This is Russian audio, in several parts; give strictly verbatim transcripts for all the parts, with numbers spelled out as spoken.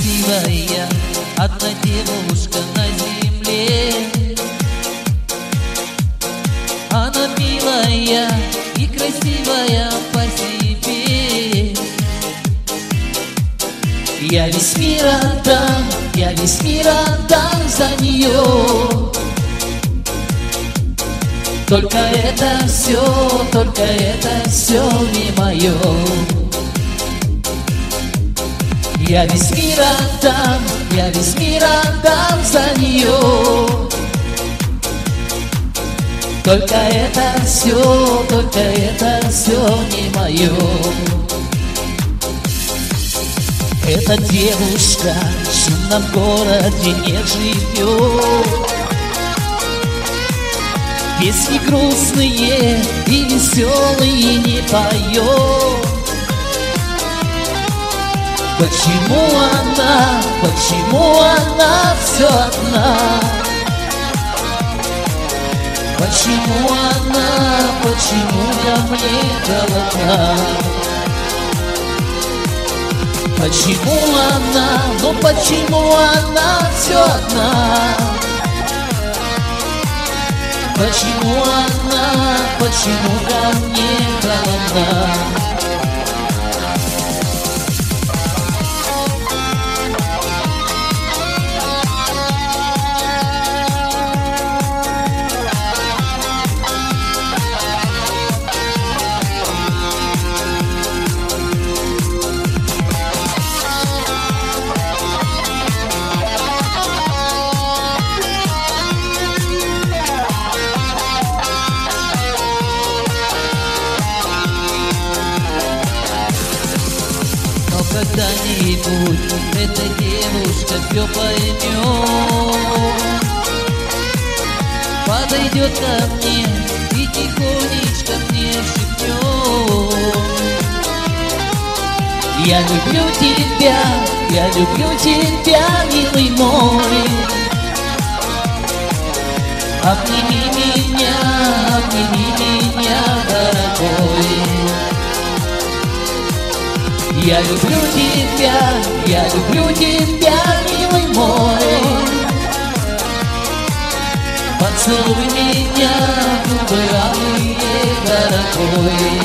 красивая одна девушка на земле. Она милая и красивая по себе. Я весь мир отдам, я весь мир отдам за нее. Только это все, только это все не мое. Я весь мир отдам, я весь мир отдам за нее. Только это все, только это все не мое. Эта девушка в шумном городе не живет. Песни грустные и веселые не поет. Почему она, почему она все одна? Почему она, почему ко мне голодна? Почему она, ну почему она все одна? Почему она, почему ко мне голодна? Когда-нибудь эта девушка все поймет, подойдет ко мне и тихонечко мне шепнет: я люблю тебя, я люблю тебя, милый мой. Обними меня, обними меня, дорогой. Я люблю тебя, я люблю тебя, милый мой. Поцелуй меня, губы алые, дорогой.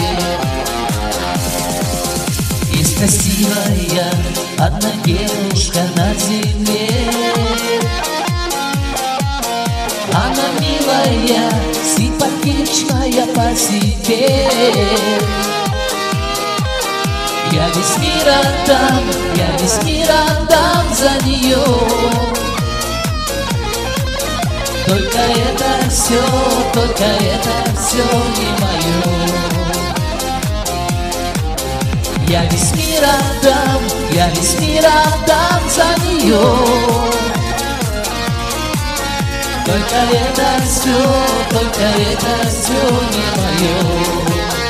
Есть красивая одна девушка на земле. Она милая, симпатичная по себе. Я весь мир отдам, я весь мир отдам за нее. Только это все, только это все не мое. Я весь мир отдам, я весь мир отдам за нее. Только это все, только это все не мое.